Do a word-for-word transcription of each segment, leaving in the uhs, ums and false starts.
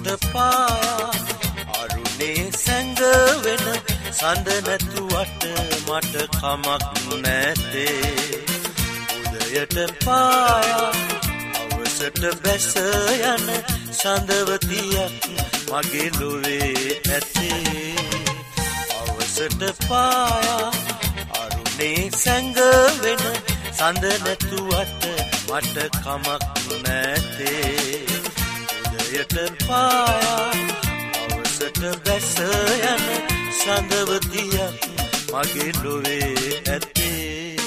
පායා අරුණේ සැඟවෙන සඳ නැතුවට මට කමක් නැතේ උදයට පායා අවසට බැස යන සඳවතියක් මගේ ලොවේ ඇතේ අවසට පායා අරුණේ සැඟවෙන සඳ නැතුවට මට කමක් නැතේ උදයට පායා අවසට බැස යන සඳවතියක් මගේ ලොවේ ඇතේ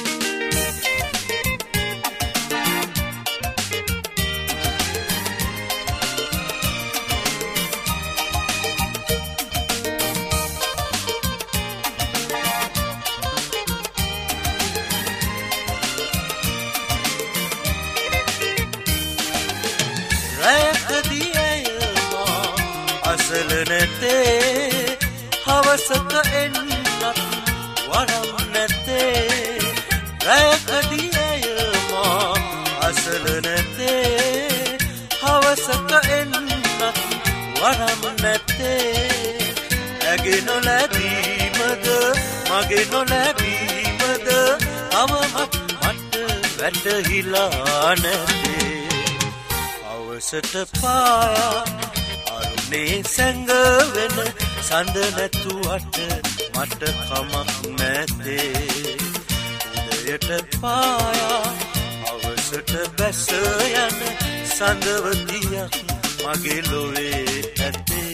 අසල නැතේ හවසක එන්නත් වරම් නැතේ රැකදී ඇය මා අසල නැතේ හවසක එන්නත් වරම් නැතේ ඇගේ නොලැබීමද මගේ නොලැබීමද අවමත් මට වැටහිලා නැතේ අවසට පායා අරුණේ සැඟවෙන සඳ නැතුවට මට කමක් නැතේ උදයට පායා අවසට බැස යන සඳවතියක් මගේ ලොවේ ඇතේ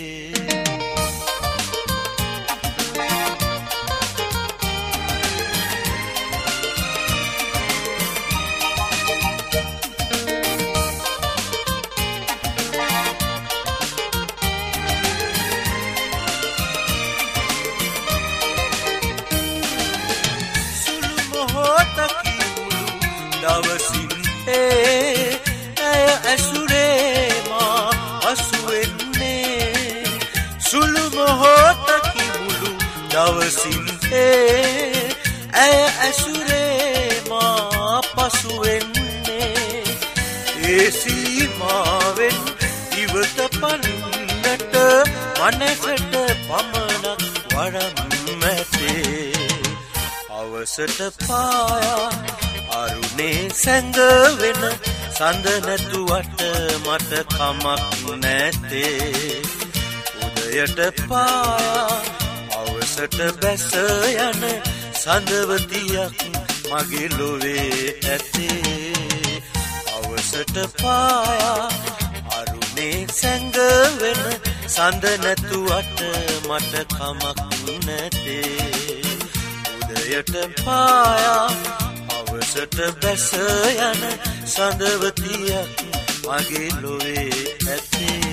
දවසින් ඒ ඇය ඇසුරේ මා අසුවෙන්නේ සුළු මොහොතකි මුළු දවසින් ඒ ඇය ඇසුරේ මා පසුවෙන්නේ ඒ සීමාවෙන් ඉවත පන්නට මනසට පමණක් වරම් ඇතේ අවසට පායා අරුණේ සැඟවෙන සඳ නැතුවට මට කමක් නැතේ උදයට පායා අවසට බැස යන සඳවතියක් මගේ ලොවේ ඇතේ අවසට පායා අරුණේ සැඟවෙන සඳ නැතුවට මට කමක් නැතේ උදයට පායා අවසට බැස යන සඳවතියක් මගේ ලොවේ ඇතේ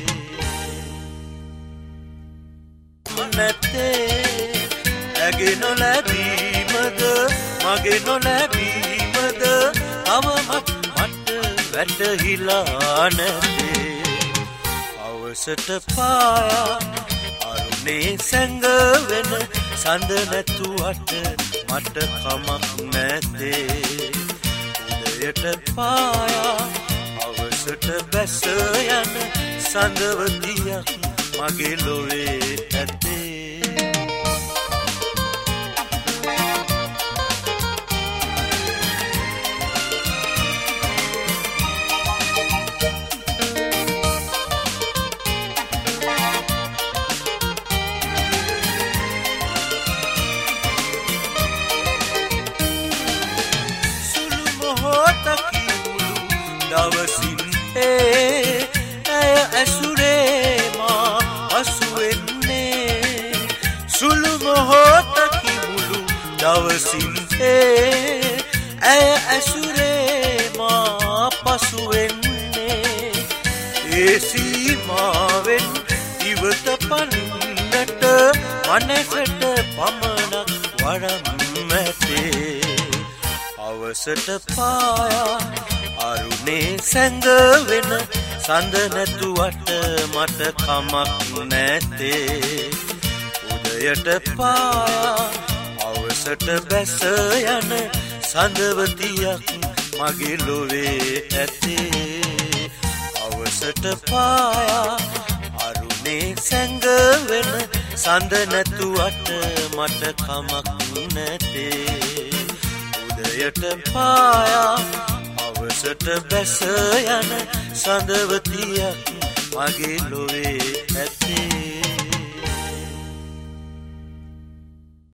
නැතේ ඇගේ නොලැබීමද මගේ නොලැබීමද අවමත් මට වැටහිලා නැතේ අවසට පායා අරුණේ සැඟවෙන සඳ නැතුවට මට කමක් නැතේ උදයට පායා අවසට බැස යන සඳවතියක් මගේ ලොවේ ඇතේ දවසින් ඒ ඇය ඇසුරේ මා අසුවෙන්නේ සුළු මොහොතකි මුළු දවසින් ඒ ඇය ඇසුරේ මා පසුවෙන්නේ ඒ සීමාවෙන් ඉවත පන්නට මනසට පමණක් වරම් ඇතේ අවසට පායා අරුණේ සැඟවෙන සඳ නැතුවට මට කමක් නැතේ උදයට පායා අවසට බැස යන සඳවතියක් මගේ ලොවේ ඇතේ අවසට පායා සැඟවෙන සඳ නැතුවට මට කමක් නැතේ උදයට පායා අවසට බැස යන සඳවතියක් මගේ ලොවේ ඇත්තේ